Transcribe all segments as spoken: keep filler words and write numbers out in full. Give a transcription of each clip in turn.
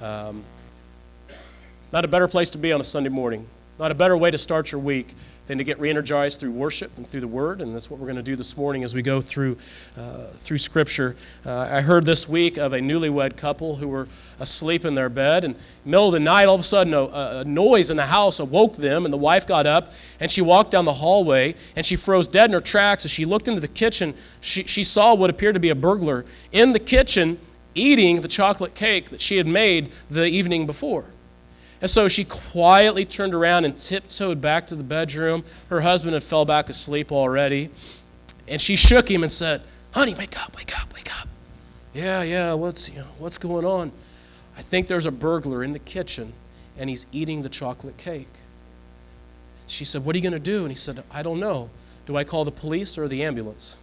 Um, not a better place to be on a Sunday morning. Not a better way to start your week than to get re-energized through worship and through the Word, and that's what we're going to do this morning as we go through uh, through Scripture. Uh, I heard this week of a newlywed couple who were asleep in their bed, and in the middle of the night, all of a sudden, a, a noise in the house awoke them, and the wife got up, and she walked down the hallway, and she froze dead in her tracks. As she looked into the kitchen, she, she saw what appeared to be a burglar in the kitchen eating the chocolate cake that she had made the evening before. And so she quietly turned around and tiptoed back to the bedroom. Her husband had fell back asleep already. And she shook him and said, "Honey, wake up, wake up, wake up." Yeah, yeah, what's, you know, what's going on? "I think there's a burglar in the kitchen, and he's eating the chocolate cake." She said, "What are you going to do?" And he said, "I don't know. Do I call the police or the ambulance?"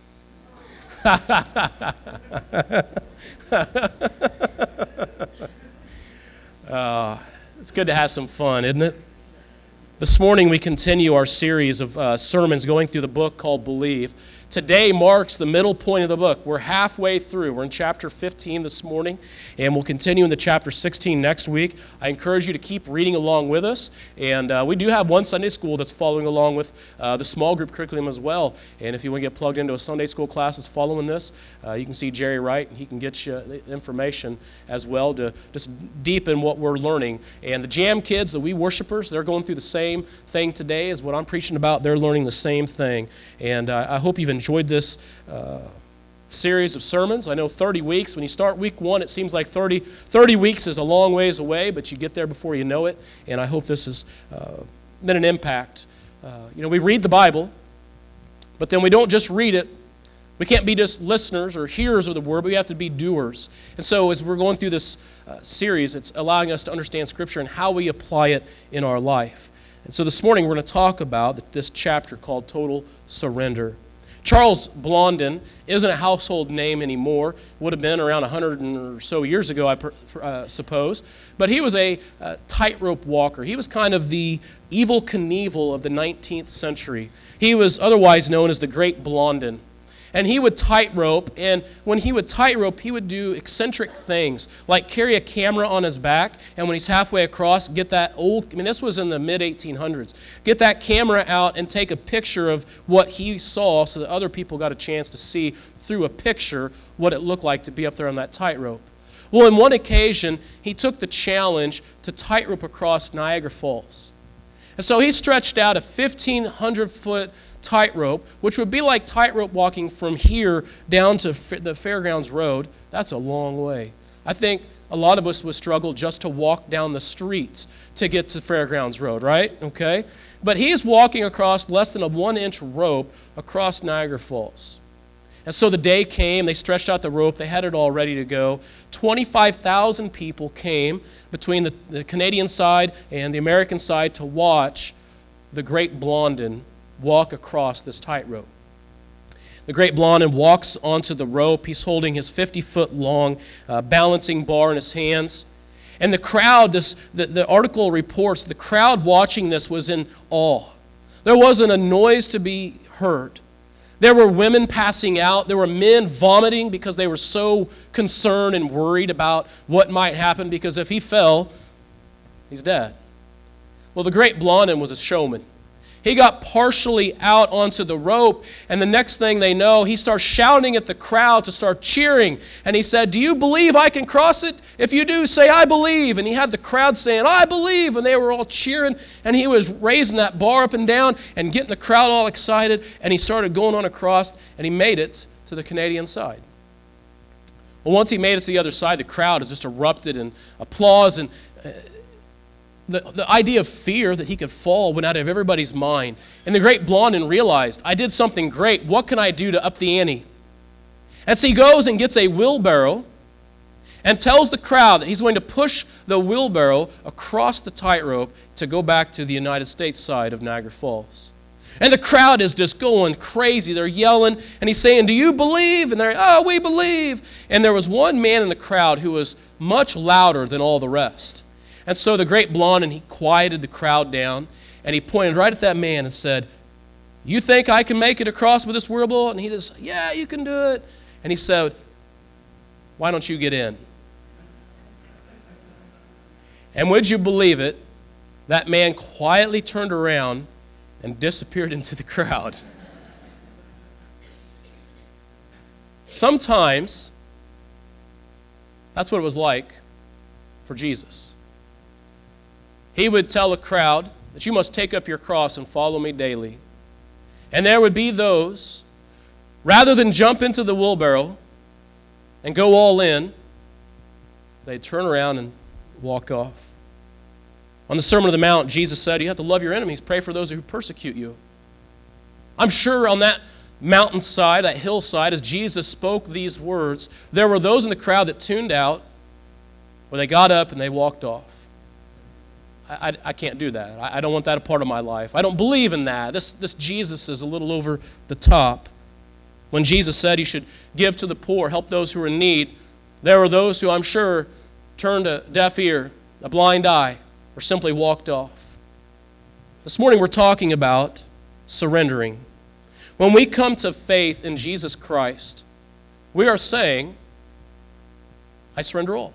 uh, It's good to have some fun, isn't it? This morning we continue our series of uh, sermons going through the book called Believe. Today marks the middle point of the book. We're halfway through. We're in chapter fifteen this morning, and we'll continue into chapter sixteen next week. I encourage you to keep reading along with us, and uh, we do have one Sunday school that's following along with uh, the small group curriculum as well. And if you want to get plugged into a Sunday school class that's following this, uh, you can see Jerry Wright, and he can get you the information as well to just deepen what we're learning. And the Jam kids, the We Worshipers, they're going through the same thing today as what I'm preaching about. They're learning the same thing, and uh, I hope you've enjoyed this uh, series of sermons. I know thirty weeks, when you start week one, it seems like thirty, thirty weeks is a long ways away, but you get there before you know it, and I hope this has uh, been an impact. Uh, you know, we read the Bible, but then we don't just read it. We can't be just listeners or hearers of the Word, but we have to be doers. And so as we're going through this uh, series, it's allowing us to understand Scripture and how we apply it in our life. And so this morning we're going to talk about this chapter called Total Surrender. Charles Blondin isn't a household name anymore. Would have been around one hundred or so years ago, I per, uh, suppose. But he was a uh, tightrope walker. He was kind of the Evel Knievel of the nineteenth century. He was otherwise known as the Great Blondin. And he would tightrope, and when he would tightrope, he would do eccentric things, like carry a camera on his back, and when he's halfway across, get that old, I mean, this was in the mid eighteen hundreds, get that camera out and take a picture of what he saw so that other people got a chance to see through a picture what it looked like to be up there on that tightrope. Well, on one occasion, he took the challenge to tightrope across Niagara Falls. And so he stretched out a fifteen hundred foot tightrope, which would be like tightrope walking from here down to the Fairgrounds Road. That's a long way. I think a lot of us would struggle just to walk down the streets to get to Fairgrounds Road, right? Okay? But he's walking across less than a one-inch rope across Niagara Falls. And so the day came, they stretched out the rope, they had it all ready to go. twenty-five thousand people came between the, the Canadian side and the American side to watch the Great Blondin walk across this tightrope. The Great Blondin walks onto the rope. He's holding his fifty foot long uh, balancing bar in his hands. And the crowd, this the, the article reports, the crowd watching this was in awe. There wasn't a noise to be heard. There were women passing out. There were men vomiting because they were so concerned and worried about what might happen, because if he fell, he's dead. Well, the Great Blondin was a showman. He got partially out onto the rope, and the next thing they know, he starts shouting at the crowd to start cheering. And he said, "Do you believe I can cross it? If you do, say, 'I believe.'" And he had the crowd saying, "I believe." And they were all cheering, and he was raising that bar up and down and getting the crowd all excited, and he started going on across, and he made it to the Canadian side. Well, once he made it to the other side, the crowd has just erupted in applause, and uh, The, the idea of fear that he could fall went out of everybody's mind. And the Great Blondin realized, I did something great. What can I do to up the ante? And so he goes and gets a wheelbarrow and tells the crowd that he's going to push the wheelbarrow across the tightrope to go back to the United States side of Niagara Falls. And the crowd is just going crazy. They're yelling, and he's saying, "Do you believe?" And they're, "Oh, we believe." And there was one man in the crowd who was much louder than all the rest. And so the Great Blondin, he quieted the crowd down, and he pointed right at that man and said, "You think I can make it across with this wheelbarrow?" And he just, "Yeah, you can do it." And he said, "Why don't you get in?" And would you believe it? That man quietly turned around and disappeared into the crowd. Sometimes, that's what it was like for Jesus. He would tell a crowd that you must take up your cross and follow me daily. And there would be those, rather than jump into the wheelbarrow and go all in, they'd turn around and walk off. On the Sermon on the Mount, Jesus said, you have to love your enemies, pray for those who persecute you. I'm sure on that mountainside, that hillside, as Jesus spoke these words, there were those in the crowd that tuned out, where they got up and they walked off. I, I, I can't do that. I, I don't want that a part of my life. I don't believe in that. This, this Jesus is a little over the top. When Jesus said you should give to the poor, help those who are in need, there were those who I'm sure turned a deaf ear, a blind eye, or simply walked off. This morning we're talking about surrendering. When we come to faith in Jesus Christ, we are saying, I surrender all.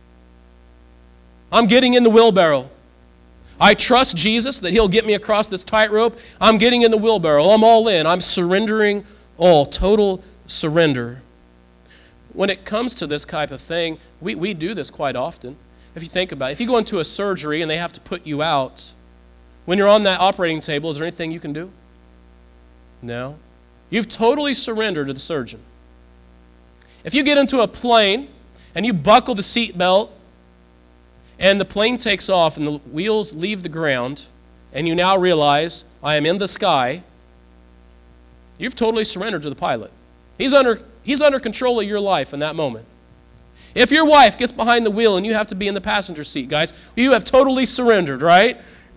I'm getting in the wheelbarrow. I trust Jesus that He'll get me across this tightrope. I'm getting in the wheelbarrow. I'm all in. I'm surrendering all. Total surrender. When it comes to this type of thing, we, we do this quite often. If you think about it, if you go into a surgery and they have to put you out, when you're on that operating table, is there anything you can do? No. You've totally surrendered to the surgeon. If you get into a plane and you buckle the seatbelt and the plane takes off and the wheels leave the ground and you now realize, I am in the sky, you've totally surrendered to the pilot. He's under, he's under control of your life in that moment. If your wife gets behind the wheel and you have to be in the passenger seat, guys, you have totally surrendered, right?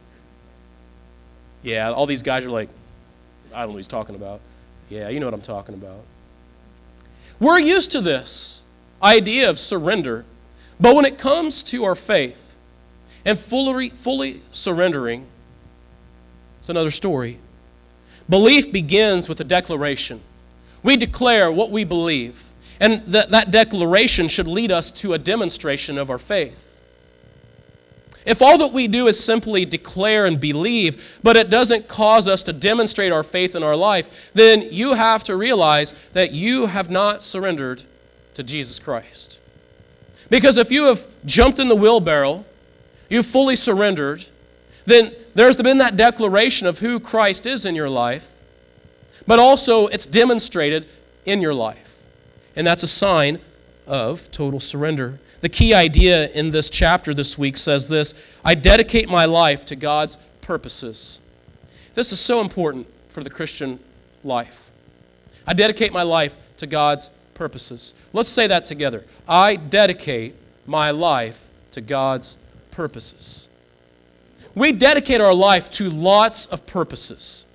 Yeah, all these guys are like, I don't know what he's talking about. Yeah, you know what I'm talking about. We're used to this idea of surrender, but when it comes to our faith and fully, fully surrendering, it's another story. Belief begins with a declaration. We declare what we believe. And that, that declaration should lead us to a demonstration of our faith. If all that we do is simply declare and believe, but it doesn't cause us to demonstrate our faith in our life, then you have to realize that you have not surrendered to Jesus Christ. Because if you have jumped in the wheelbarrow, you've fully surrendered, then there's been that declaration of who Christ is in your life, but also it's demonstrated in your life. And that's a sign of total surrender. The key idea in this chapter this week says this: I dedicate my life to God's purposes. This is so important for the Christian life. I dedicate my life to God's purposes. Let's say that together. I dedicate my life to God's purposes. We dedicate our life to lots of purposes.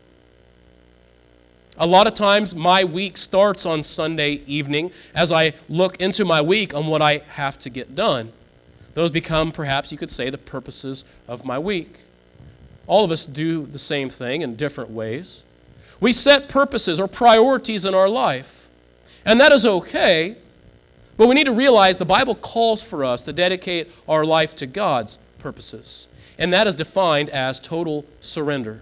A lot of times my week starts on Sunday evening as I look into my week on what I have to get done. Those become, perhaps you could say, the purposes of my week. All of us do the same thing in different ways. We set purposes or priorities in our life, and that is okay, but we need to realize the Bible calls for us to dedicate our life to God's purposes, and that is defined as total surrender.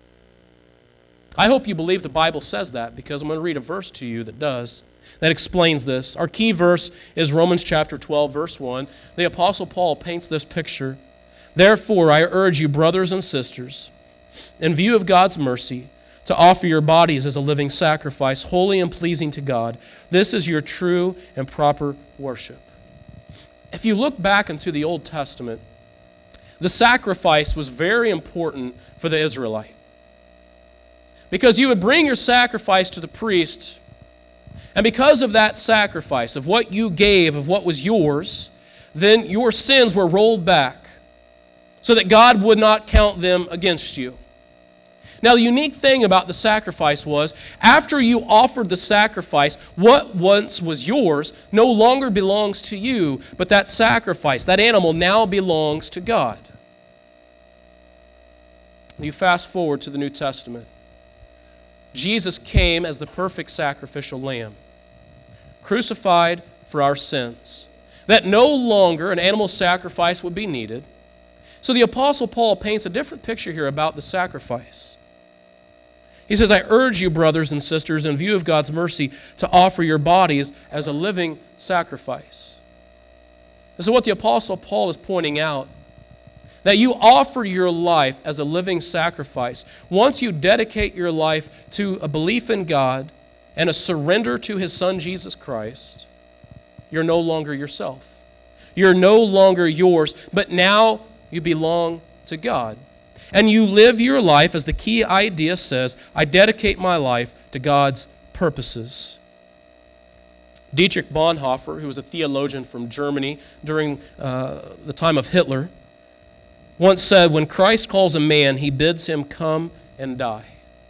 I hope you believe the Bible says that, because I'm going to read a verse to you that does, that explains this. Our key verse is Romans chapter twelve, verse one. The Apostle Paul paints this picture. Therefore, I urge you, brothers and sisters, in view of God's mercy, to offer your bodies as a living sacrifice, holy and pleasing to God. This is your true and proper worship. If you look back into the Old Testament, the sacrifice was very important for the Israelite. Because you would bring your sacrifice to the priest, and because of that sacrifice, of what you gave, of what was yours, then your sins were rolled back so that God would not count them against you. Now, the unique thing about the sacrifice was, after you offered the sacrifice, what once was yours no longer belongs to you, but that sacrifice, that animal, now belongs to God. And you fast forward to the New Testament. Jesus came as the perfect sacrificial lamb, crucified for our sins, that no longer an animal sacrifice would be needed, So the Apostle Paul paints a different picture here about the sacrifice. He says, I urge you, brothers and sisters, in view of God's mercy, to offer your bodies as a living sacrifice. This is what the Apostle Paul is pointing out, that you offer your life as a living sacrifice. Once you dedicate your life to a belief in God and a surrender to His Son, Jesus Christ, you're no longer yourself. You're no longer yours, but now you belong to God. And you live your life, as the key idea says, I dedicate my life to God's purposes. Dietrich Bonhoeffer, who was a theologian from Germany during uh, the time of Hitler, once said, when Christ calls a man, He bids him come and die.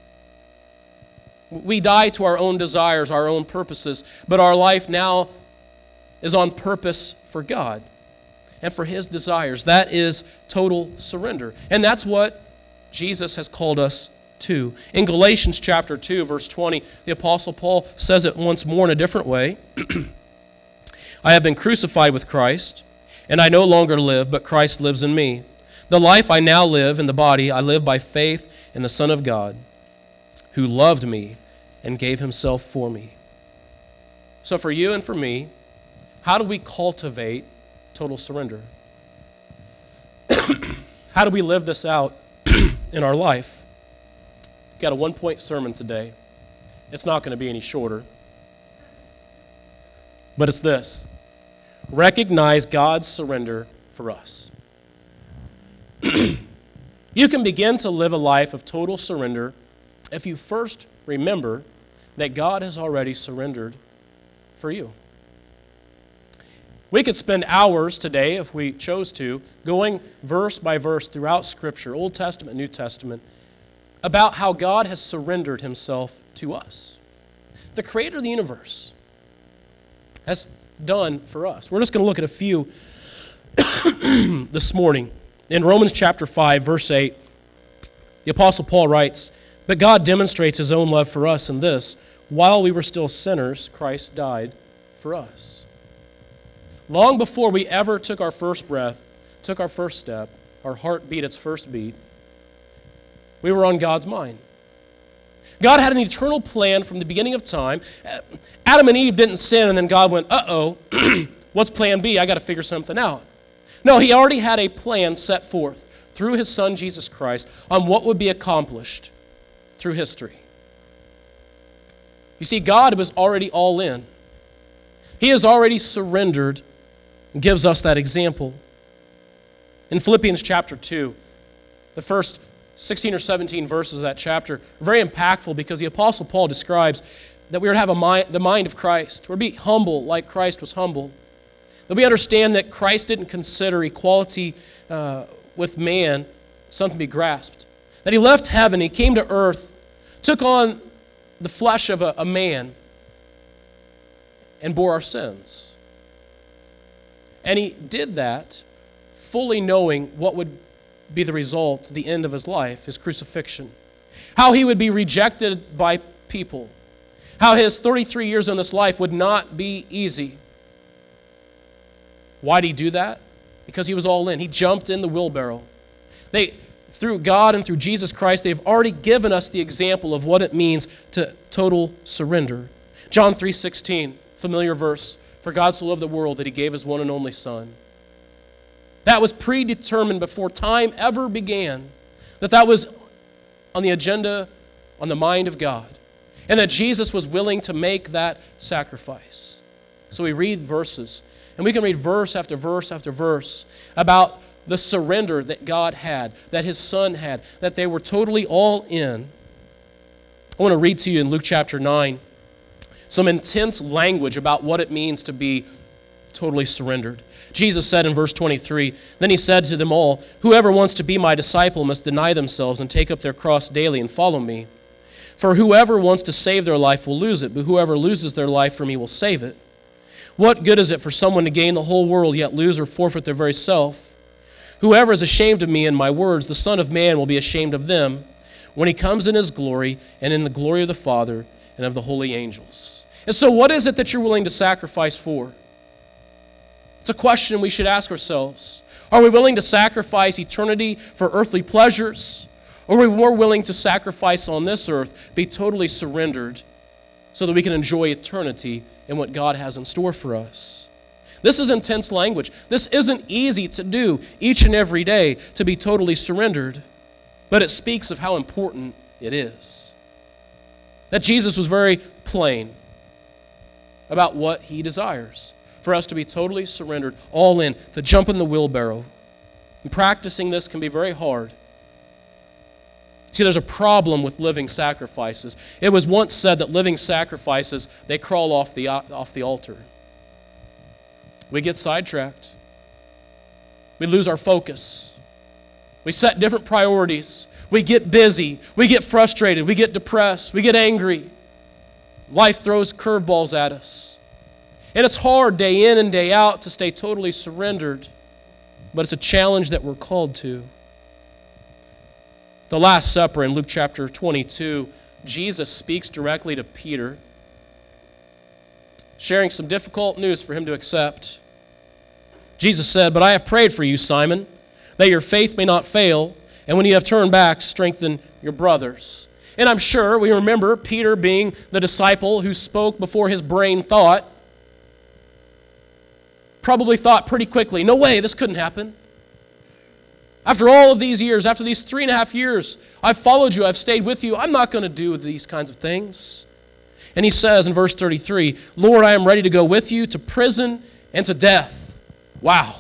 We die to our own desires, our own purposes, but our life now is on purpose for God and for His desires. That is total surrender. And that's what Jesus has called us to. In Galatians chapter two, verse twenty, the Apostle Paul says it once more in a different way. I have been crucified with Christ, and I no longer live, but Christ lives in me. The life I now live in the body, I live by faith in the Son of God, who loved me and gave Himself for me. So for you and for me, how do we cultivate total surrender? How do we live this out in our life? We've got a one-point sermon today. It's not going to be any shorter. But it's this. Recognize God's surrender for us. You can begin to live a life of total surrender if you first remember that God has already surrendered for you. We could spend hours today, if we chose to, going verse by verse throughout Scripture, Old Testament, New Testament, about how God has surrendered Himself to us. The Creator of the universe has done for us. We're just going to look at a few this morning. In Romans chapter five, verse eight, the Apostle Paul writes, but God demonstrates His own love for us in this, while we were still sinners, Christ died for us. Long before we ever took our first breath, took our first step, our heart beat its first beat, we were on God's mind. God had an eternal plan from the beginning of time. Adam and Eve didn't sin, and then God went, uh-oh, what's plan B? I got to figure something out. No, He already had a plan set forth through His Son, Jesus Christ, on what would be accomplished through history. You see, God was already all in. He has already surrendered and gives us that example. In Philippians chapter two, the first sixteen or seventeen verses of that chapter are very impactful because the Apostle Paul describes that we are to have a mind, the mind of Christ. We're to be humble like Christ was humble. That we understand that Christ didn't consider equality uh, with man something to be grasped. That He left heaven, He came to earth, took on the flesh of a, a man, and bore our sins. And He did that fully knowing what would be the result, the end of His life, His crucifixion. How He would be rejected by people. How His thirty-three years in this life would not be easy. Why did He do that? Because He was all in. He jumped in the wheelbarrow. They, through God and through Jesus Christ, they've already given us the example of what it means to total surrender. John three sixteen, familiar verse. For God so loved the world that He gave His one and only Son. That was predetermined before time ever began. That that was on the agenda, on the mind of God. And that Jesus was willing to make that sacrifice. So we read verses. And we can read verse after verse after verse about the surrender that God had, that His Son had, that they were totally all in. I want to read to you in Luke chapter nine some intense language about what it means to be totally surrendered. Jesus said in verse twenty-three, then He said to them all, whoever wants to be my disciple must deny themselves and take up their cross daily and follow me. For whoever wants to save their life will lose it, but whoever loses their life for me will save it. What good is it for someone to gain the whole world yet lose or forfeit their very self? Whoever is ashamed of me and my words, the Son of Man will be ashamed of them when He comes in His glory and in the glory of the Father and of the holy angels. And so what is it that you're willing to sacrifice for? It's a question we should ask ourselves. Are we willing to sacrifice eternity for earthly pleasures? Or are we more willing to sacrifice on this earth, be totally surrendered, so that we can enjoy eternity in what God has in store for us? This is intense language. This isn't easy to do each and every day, to be totally surrendered. But it speaks of how important it is. That Jesus was very plain about what he desires. For us to be totally surrendered, all in, to jump in the wheelbarrow. And practicing this can be very hard. See, there's a problem with living sacrifices. It was once said that living sacrifices, they crawl off the, off the altar. We get sidetracked. We lose our focus. We set different priorities. We get busy. We get frustrated. We get depressed. We get angry. Life throws curveballs at us. And it's hard day in and day out to stay totally surrendered, but it's a challenge that we're called to. The Last Supper in Luke chapter twenty-two, Jesus speaks directly to Peter, sharing some difficult news for him to accept. Jesus said, "But I have prayed for you, Simon, that your faith may not fail, and when you have turned back, strengthen your brothers." And I'm sure we remember Peter being the disciple who spoke before his brain thought. Probably thought pretty quickly, no way, this couldn't happen. After all of these years, after these three and a half years, I've followed you, I've stayed with you, I'm not going to do these kinds of things. And he says in verse thirty-three, "Lord, I am ready to go with you to prison and to death." Wow.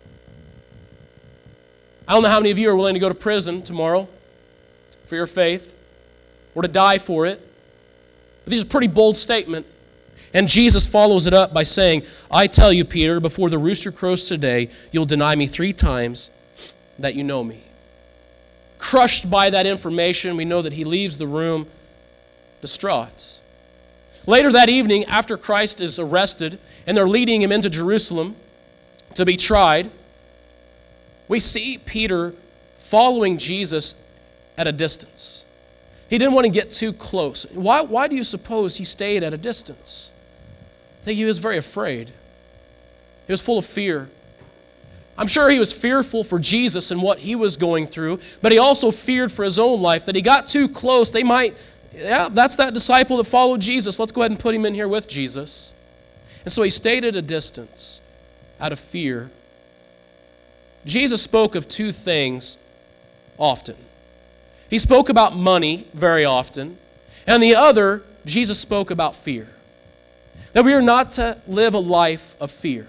I don't know how many of you are willing to go to prison tomorrow for your faith or to die for it. But this is a pretty bold statement. And Jesus follows it up by saying, "I tell you, Peter, before the rooster crows today, you'll deny me three times that you know me." Crushed by that information, we know that he leaves the room distraught. Later that evening, after Christ is arrested and they're leading him into Jerusalem to be tried, we see Peter following Jesus at a distance. He didn't want to get too close. Why, why do you suppose he stayed at a distance? I think he was very afraid. He was full of fear. I'm sure he was fearful for Jesus and what he was going through, but he also feared for his own life, that he got too close. They might, yeah, that's that disciple that followed Jesus. Let's go ahead and put him in here with Jesus. And so he stayed at a distance out of fear. Jesus spoke of two things often. He spoke about money very often, and the other, Jesus spoke about fear. That we are not to live a life of fear.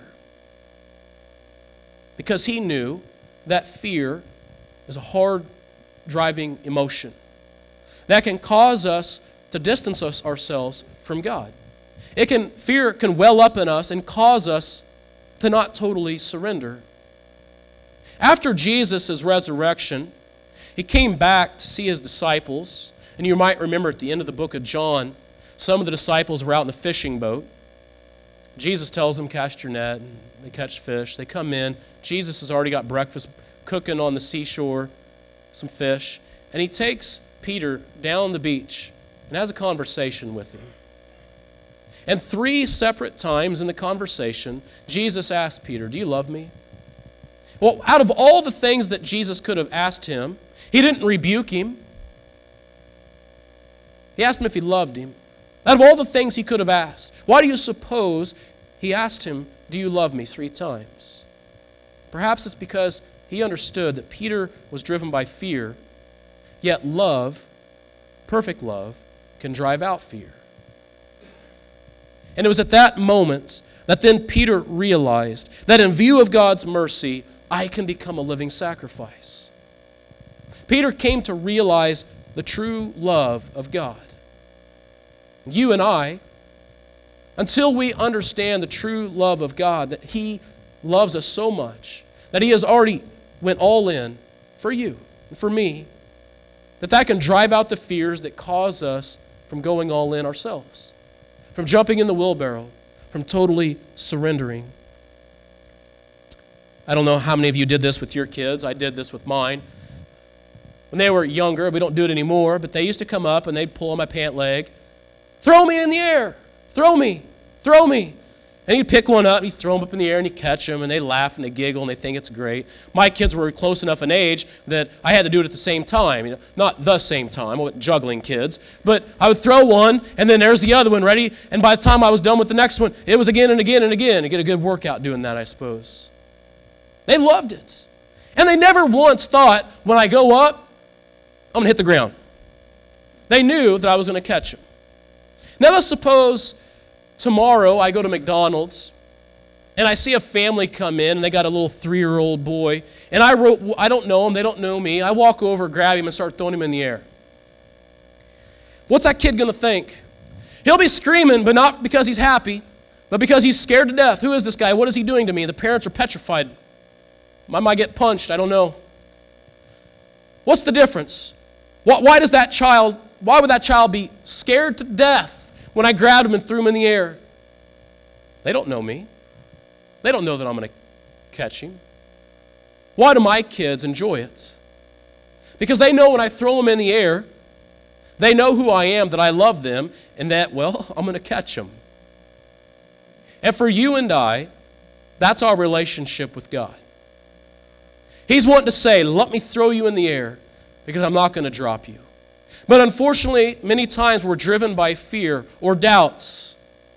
Because he knew that fear is a hard driving emotion that can cause us to distance us ourselves from God. It can, fear can well up in us and cause us to not totally surrender. After Jesus' resurrection, he came back to see his disciples. And you might remember at the end of the book of John, some of the disciples were out in a fishing boat. Jesus tells them, "Cast your net," and they catch fish. They come in. Jesus has already got breakfast cooking on the seashore, some fish. And he takes Peter down the beach and has a conversation with him. And three separate times in the conversation, Jesus asked Peter, "Do you love me?" Well, out of all the things that Jesus could have asked him, he didn't rebuke him. He asked him if he loved him. Out of all the things he could have asked, why do you suppose he asked him, "Do you love me?" three times? Perhaps it's because he understood that Peter was driven by fear, yet love, perfect love, can drive out fear. And it was at that moment that then Peter realized that in view of God's mercy, I can become a living sacrifice. Peter came to realize the true love of God. You and I, until we understand the true love of God, that he loves us so much, that he has already went all in for you and for me, that that can drive out the fears that cause us from going all in ourselves, from jumping in the wheelbarrow, from totally surrendering. I don't know how many of you did this with your kids. I did this with mine. When they were younger, we don't do it anymore, but they used to come up and they'd pull on my pant leg, "Throw me in the air! Throw me! Throw me!" And you pick one up, and you throw them up in the air, and you catch them, and they laugh, and they giggle, and they think it's great. My kids were close enough in age that I had to do it at the same time. You know, not the same time, I wasn't juggling kids. But I would throw one, and then there's the other one ready, and by the time I was done with the next one, it was again and again and again. You get a good workout doing that, I suppose. They loved it. And they never once thought, when I go up, I'm going to hit the ground. They knew that I was going to catch them. Now let's suppose tomorrow I go to McDonald's and I see a family come in and they got a little three-year-old boy, and I wrote, I don't know him, they don't know me. I walk over, grab him, and start throwing him in the air. What's that kid going to think? He'll be screaming, but not because he's happy, but because he's scared to death. Who is this guy? What is he doing to me? The parents are petrified. I might get punched, I don't know. What's the difference? Why does that child, why would that child be scared to death when I grabbed him and threw him in the air? They don't know me. They don't know that I'm going to catch him. Why do my kids enjoy it? Because they know when I throw them in the air, they know who I am, that I love them, and that, well, I'm going to catch them. And for you and I, that's our relationship with God. He's wanting to say, let me throw you in the air because I'm not going to drop you. But unfortunately, many times we're driven by fear or doubts.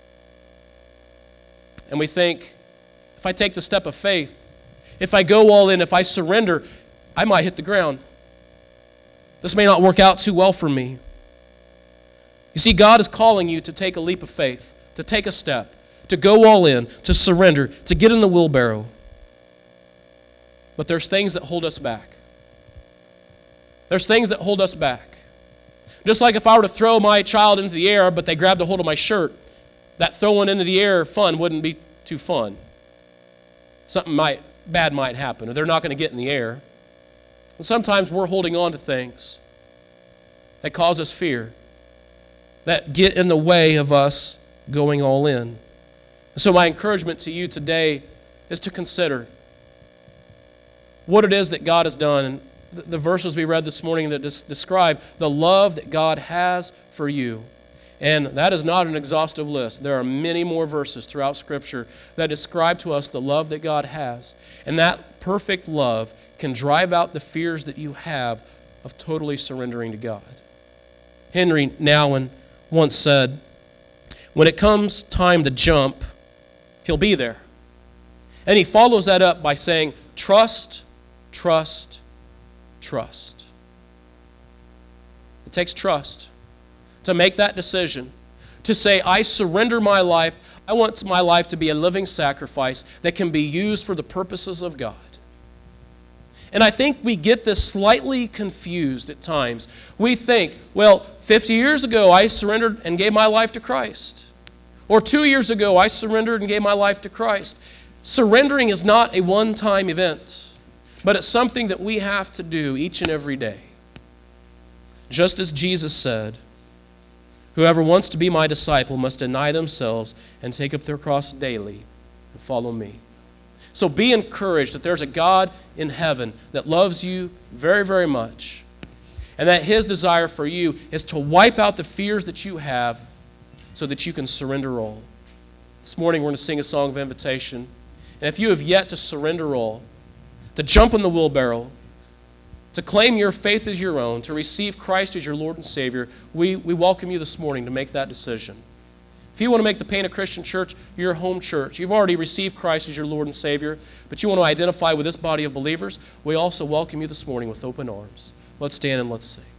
And we think, if I take the step of faith, if I go all in, if I surrender, I might hit the ground. This may not work out too well for me. You see, God is calling you to take a leap of faith, to take a step, to go all in, to surrender, to get in the wheelbarrow. But there's things that hold us back. There's things that hold us back. Just like if I were to throw my child into the air, but they grabbed a hold of my shirt, that throwing into the air fun wouldn't be too fun. Something might bad might happen, or they're not going to get in the air. And sometimes we're holding on to things that cause us fear, that get in the way of us going all in. And so my encouragement to you today is to consider what it is that God has done. And the verses we read this morning that describe the love that God has for you. And that is not an exhaustive list. There are many more verses throughout Scripture that describe to us the love that God has. And that perfect love can drive out the fears that you have of totally surrendering to God. Henry Nouwen once said, when it comes time to jump, He'll be there. And he follows that up by saying, trust, trust, trust. It takes trust to make that decision, to say, I surrender my life. I want my life to be a living sacrifice that can be used for the purposes of God. And I think we get this slightly confused at times. We think, well, fifty years ago I surrendered and gave my life to Christ. Or two years ago I surrendered and gave my life to Christ. Surrendering is not a one-time event, but it's something that we have to do each and every day. Just as Jesus said, whoever wants to be my disciple must deny themselves and take up their cross daily and follow me. So be encouraged that there's a God in heaven that loves you very, very much, and that His desire for you is to wipe out the fears that you have so that you can surrender all. This morning we're going to sing a song of invitation. And if you have yet to surrender all, to jump in the wheelbarrow, to claim your faith as your own, to receive Christ as your Lord and Savior, we, we welcome you this morning to make that decision. If you want to make the Pana Christian Church your home church, you've already received Christ as your Lord and Savior, but you want to identify with this body of believers, we also welcome you this morning with open arms. Let's stand and let's sing.